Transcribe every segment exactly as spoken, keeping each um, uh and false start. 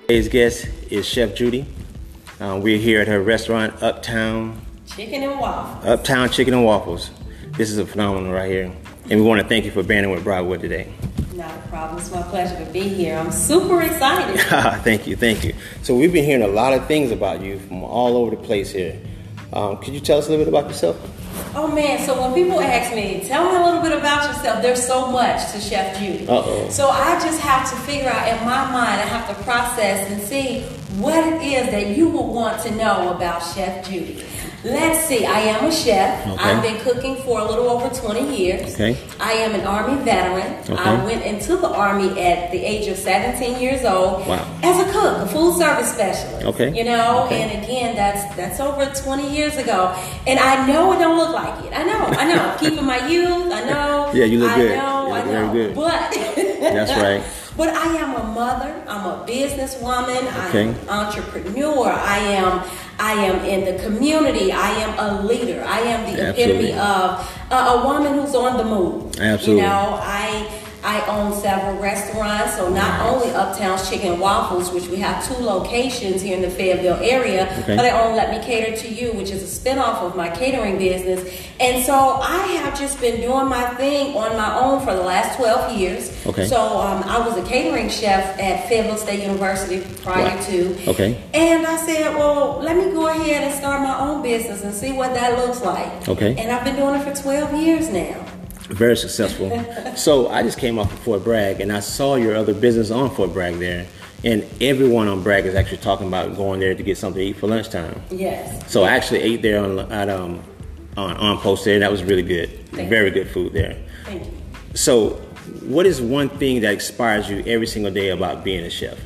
Today's guest is Chef Judy. Uh, we're here at her restaurant, Uptown Chicken and Waffles. Uptown Chicken and Waffles. This is a phenomenon right here. And we want to thank you for being with Broadwood today. Not a problem. It's my pleasure to be here. I'm super excited. Thank you, thank you. So we've been hearing a lot of things about you from all over the place here. Um, could you tell us a little bit about yourself? Oh man, so when people ask me, tell me a little bit about yourself, there's so much to Chef Judy. Uh-oh. So I just have to figure out in my mind, I have to process and see what it is that you will want to know about Chef Judy. Let's see, I am a chef. Okay. I've been cooking for a little over twenty years. Okay. I am an Army veteran. Okay. I went into the Army at the age of seventeen years old. Wow. As a cook, a food service specialist. Okay. You know, Okay. and again, that's that's over twenty years ago. And I know it don't look like it. I know, I know. Keeping my youth, I know. Yeah, you look I good. know, You look I know. very good. But That's right. But I am a mother, I'm a businesswoman, Okay. I am an entrepreneur, I am I am in the community, I am a leader, I am the Absolutely. epitome of a, a woman who's on the move. Absolutely. You know, I I own several restaurants, so not Nice. only Uptown's Chicken and Waffles, which we have two locations here in the Fayetteville area, Okay. but I own Let Me Cater to You, which is a spinoff of my catering business. And so I have just been doing my thing on my own for the last twelve years. Okay. So um, I was a catering chef at Fayetteville State University prior Wow. to. Okay. And I said, well, let me go ahead and start my own business and see what that looks like. Okay. And I've been doing it for twelve years now. Very successful. So I just came off of Fort Bragg and I saw your other business on Fort Bragg there. And everyone on Bragg is actually talking about going there to get something to eat for lunchtime. Yes. So I actually ate there on at um on, on post there, and that was really good. Thank Very you. good food there. Thank you. So what is one thing that inspires you every single day about being a chef?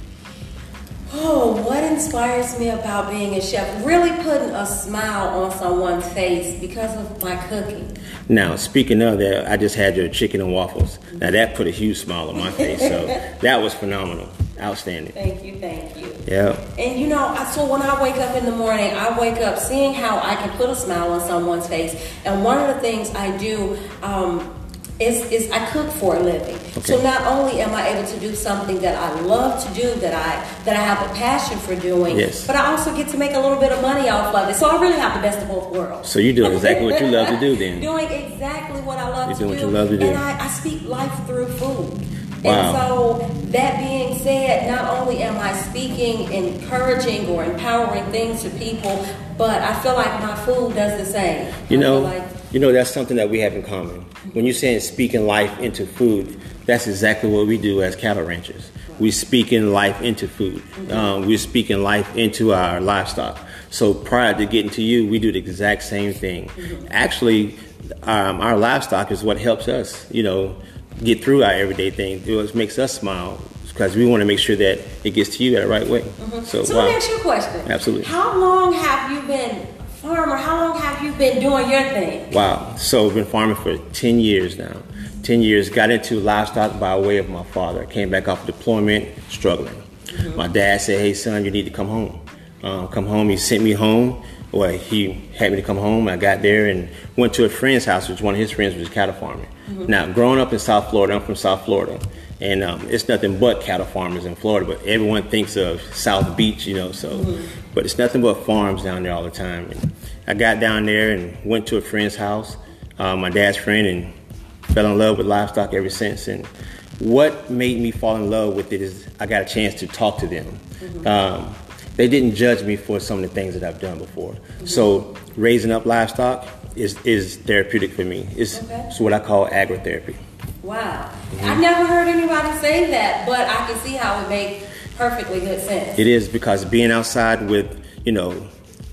Oh, what inspires me about being a chef? Really putting a smile on someone's face because of my cooking. Now, speaking of that, I just had your chicken and waffles. Now that put a huge smile on my face, so that was phenomenal. Outstanding. Thank you, thank you. Yeah. And you know, I- so when I wake up in the morning, I wake up seeing how I can put a smile on someone's face. And one of the things I do um, is, is I cook for a living. Okay. So not only am I able to do something that I love to do, that I that I have a passion for doing, Yes. but I also get to make a little bit of money off of it. So I really have the best of both worlds. So you're doing exactly what you love to do then. Doing exactly what I love You're to doing do. what you love to do. And I, I speak life through food. Wow. And so that being said, not only am I speaking encouraging or empowering things to people, but I feel like my food does the same. You I know, feel like, you know that's something that we have in common. When you're saying speaking life into food, that's exactly what we do as cattle ranchers. We're speaking life into food. Um, we're speaking life into our livestock. So prior to getting to you, we do the exact same thing. Actually, um, our livestock is what helps us, you know, get through our everyday thing. It makes us smile because we want to make sure that it gets to you the right way. So, so wow. let me ask you a question. Absolutely. How long have you been farmer? How long have you been doing your thing? Wow. So I've been farming for ten years now. ten years, got into livestock by way of my father. Came back off deployment, struggling. Mm-hmm. My dad said, hey son, you need to come home. Um, come home, he sent me home. Well, he had me to come home. I got there and went to a friend's house, which one of his friends was a cattle farmer. Mm-hmm. Now, growing up in South Florida, I'm from South Florida. And um, it's nothing but cattle farmers in Florida, but everyone thinks of South Beach, you know, so, mm-hmm. but it's nothing but farms down there all the time. And I got down there and went to a friend's house, uh, my dad's friend, and fell in love with livestock ever since. And what made me fall in love with it is I got a chance to talk to them. Mm-hmm. Um, they didn't judge me for some of the things that I've done before. Mm-hmm. So raising up livestock is, is therapeutic for me. It's, okay. it's what I call agritherapy. Wow. Mm-hmm. I've never heard anybody say that, but I can see how it makes perfectly good sense. It is, because being outside with, you know,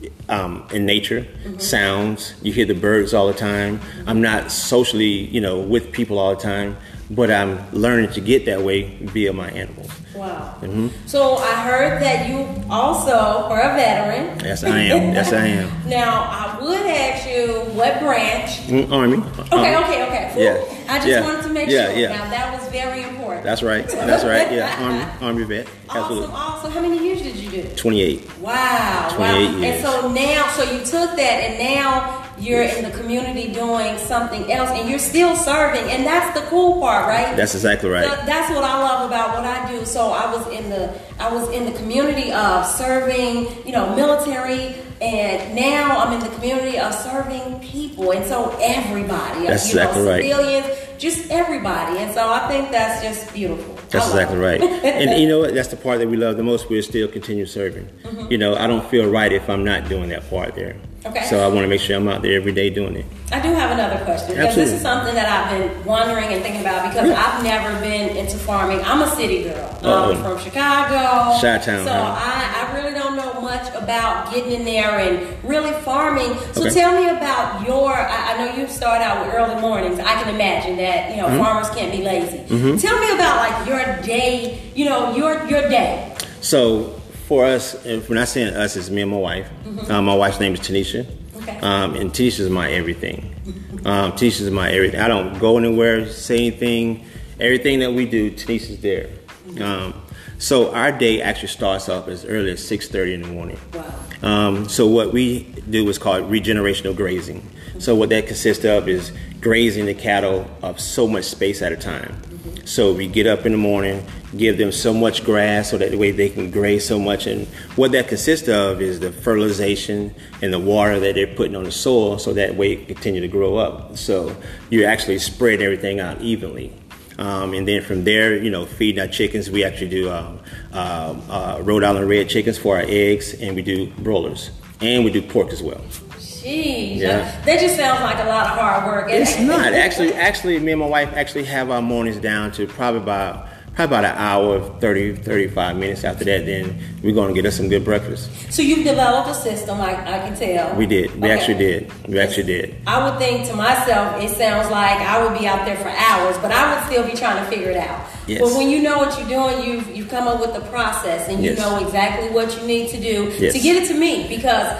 um, in nature, mm-hmm. sounds, you hear the birds all the time. Mm-hmm. I'm not socially, you know, with people all the time, but I'm learning to get that way via my animals. Wow. Mm-hmm. So I heard that you also are a veteran. Yes, I am. Yes, I am. Now, I would ask you what branch. Mm, Army. Okay, Army. okay, okay. Whew. Yeah. I just yeah. wanted to make yeah, sure. Yeah. Now, that was very important. That's right. That's right. Yeah. Army. Army vet. Absolutely. Awesome, awesome. How many years did you do? twenty-eight. Wow. twenty-eight wow. years. And so now, so you took that and now you're yes. in the community doing something else, and you're still serving, and that's the cool part, right? That's exactly right. The, that's what I love about what I do. So I was in the I was in the community of serving, you know, military, and now I'm in the community of serving people, and so everybody, that's you exactly know, right. civilians, just everybody, and so I think that's just beautiful. That's exactly right. And you know what? That's the part that we love the most. We'll still continue serving. Mm-hmm. You know, I don't feel right if I'm not doing that part there. Okay. So I want to make sure I'm out there every day doing it. I do have another question, because Absolutely. this is something that I've been wondering and thinking about, because yeah. I've never been into farming. I'm a city girl. Uh-oh. I'm from Chicago. Chi-town, so huh? I, I really don't know much about getting in there and really farming. So Okay. tell me about your, I, I know you start out with early mornings. I can imagine that, you know, mm-hmm. farmers can't be lazy. Mm-hmm. Tell me about like your day, you know, your, your day. So for us, if we're not saying us, it's me and my wife. Mm-hmm. uh, my wife's name is Tanisha. Okay. Um, and Tanisha's my everything. Um, Tanisha's my everything. I don't go anywhere, say anything. Everything that we do, Tanisha's there. Um, so our day actually starts off as early as six thirty in the morning. Wow. Um, so what we do is called regenerational grazing. So what that consists of is grazing the cattle of so much space at a time. So we get up in the morning, give them so much grass so that the way they can graze so much. And what that consists of is the fertilization and the water that they're putting on the soil so that way it can continue to grow up. So you actually spread everything out evenly. Um, and then from there, you know, feeding our chickens. We actually do um, uh, uh, Rhode Island red chickens for our eggs, and we do broilers. And we do pork as well. Jeez, Yeah. that just sounds like a lot of hard work. It's not. Actually, actually, me and my wife actually have our mornings down to probably about probably about an hour, thirty, thirty-five minutes. After that, then we're going to get us some good breakfast. So you've developed a system, I, I can tell. We did. We Okay. actually did. We actually did. I would think to myself, it sounds like I would be out there for hours, but I would still be trying to figure it out. Yes. But when you know what you're doing, you've, you've come up with the process, and you Yes. know exactly what you need to do Yes. to get it to me, because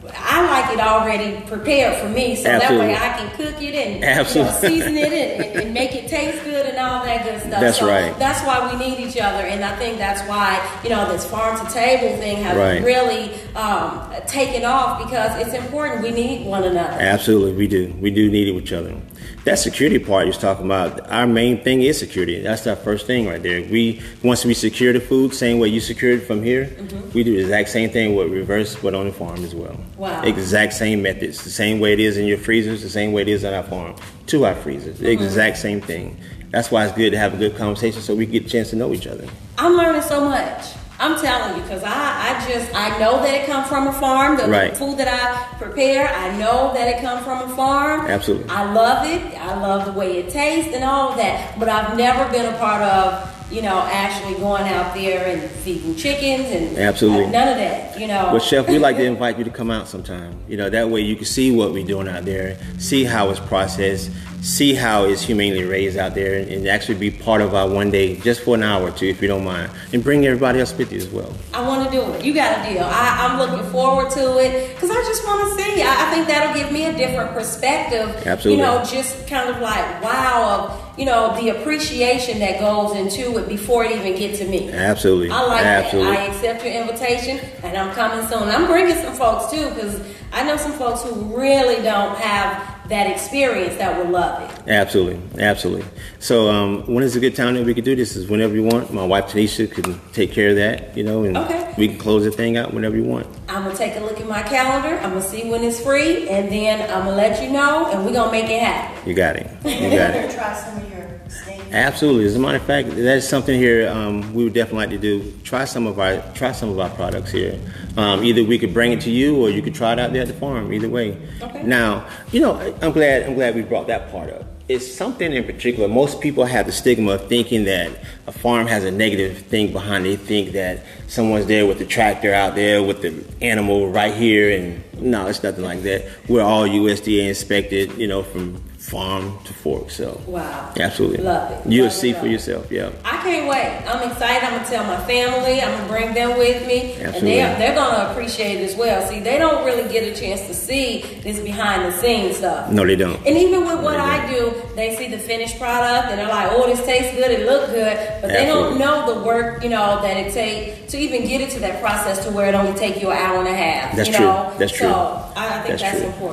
I like it already prepared for me, so Absolutely. that way I can cook it and Absolutely. you know, season it and, and, and make it taste good and all that good stuff. That's so right. That's why we need each other, and I think that's why, you know, this farm to table thing has Right. really um, taken off, because it's important. We need one another. Absolutely, we do. We do need each other. That security part you're talking about, our main thing is security. That's our first thing right there. We once we secure the food, same way you secured from here, mm-hmm. we do the exact same thing with reverse, but on the farm as well. Wow. Exact same methods. The same way it is in your freezers, the same way it is on our farm. To our freezers. The mm-hmm. exact same thing. That's why it's good to have a good conversation so we get a chance to know each other. I'm learning so much. I'm telling you, because I, I just, I know that it comes from a farm. The right. food that I prepare, I know that it comes from a farm. Absolutely. I love it. I love the way it tastes and all of that. But I've never been a part of, you know, actually going out there and feeding chickens and Absolutely. Uh, none of that, you know. Well, Chef, we'd like to invite you to come out sometime. You know, that way you can see what we're doing out there, see how it's processed, see how it's humanely raised out there, and actually be part of our one day, just for an hour or two, if you don't mind, and bring everybody else with you as well. I want to do it. You got a deal. I, I'm looking forward to it, because I just want to see. I, I think that'll give me a different perspective. Absolutely. You know, just kind of like, wow, of, you know, the appreciation that goes into it before it even gets to me. Absolutely. I like Absolutely. that. I accept your invitation, and I'm coming soon. I'm bringing some folks too, because I know some folks who really don't have that experience that would love it. Absolutely, absolutely. So um, when is a good time that we could do this? Is whenever you want. My wife Tanisha can take care of that, you know, and okay. we can close the thing out whenever you want. I'm gonna take a look at my calendar. I'm gonna see when it's free, and then I'm gonna let you know, and we're gonna make it happen. You got it. You got it. Try some of your steak. Absolutely. As a matter of fact, that's something here um, we would definitely like to do. Try some of our try some of our products here. Um, either we could bring it to you, or you could try it out there at the farm. Either way. Okay. Now, you know, I'm glad I'm glad we brought that part up. It's something in particular. Most people have the stigma of thinking that a farm has a negative thing behind it. They think that someone's there with the tractor out there with the animal right here, and no, it's nothing like that. We're all U S D A inspected, you know, from farm to fork. So wow, absolutely love it. You'll love see it, for it. yourself. Yeah, I can't wait. I'm excited. I'm gonna tell my family. I'm gonna bring them with me, absolutely. and they they're gonna appreciate it as well. See, they don't really get a chance to see this behind the scenes stuff. No, they don't. And even with what no, I do, they see the finished product and they're like, "Oh, this tastes good. It look good," but they absolutely. don't know the work, you know, that it takes to even get it to that process to where it only take you an hour and a half. That's you true. know? That's true. So I, I think that's, that's true. important.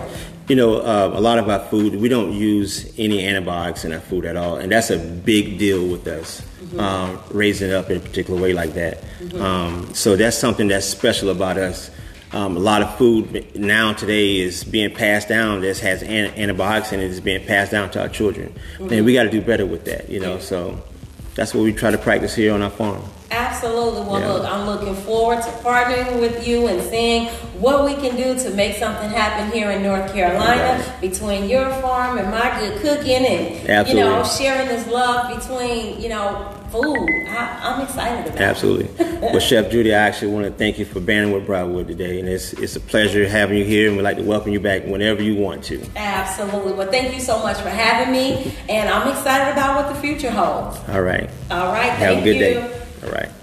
You know, uh, a lot of our food, we don't use any antibiotics in our food at all, and that's a big deal with us, mm-hmm. um, raising it up in a particular way like that. Mm-hmm. Um, so that's something that's special about us. Um, a lot of food now today is being passed down that has an- antibiotics in it, is being passed down to our children. Mm-hmm. And we got to do better with that, you know, so that's what we try to practice here on our farm. Absolutely. Well, yeah. look, I'm looking forward to partnering with you and seeing what we can do to make something happen here in North Carolina right. between your farm and my good cooking and, Absolutely. you know, sharing this love between, you know, food. I, I'm excited about Absolutely. it. Absolutely. Well, Chef Judy, I actually want to thank you for bearing with Briarwood today, and it's it's a pleasure having you here, and we'd like to welcome you back whenever you want to. Absolutely. Well, thank you so much for having me, and I'm excited about what the future holds. All right. All right. Have thank a good you. day. All right.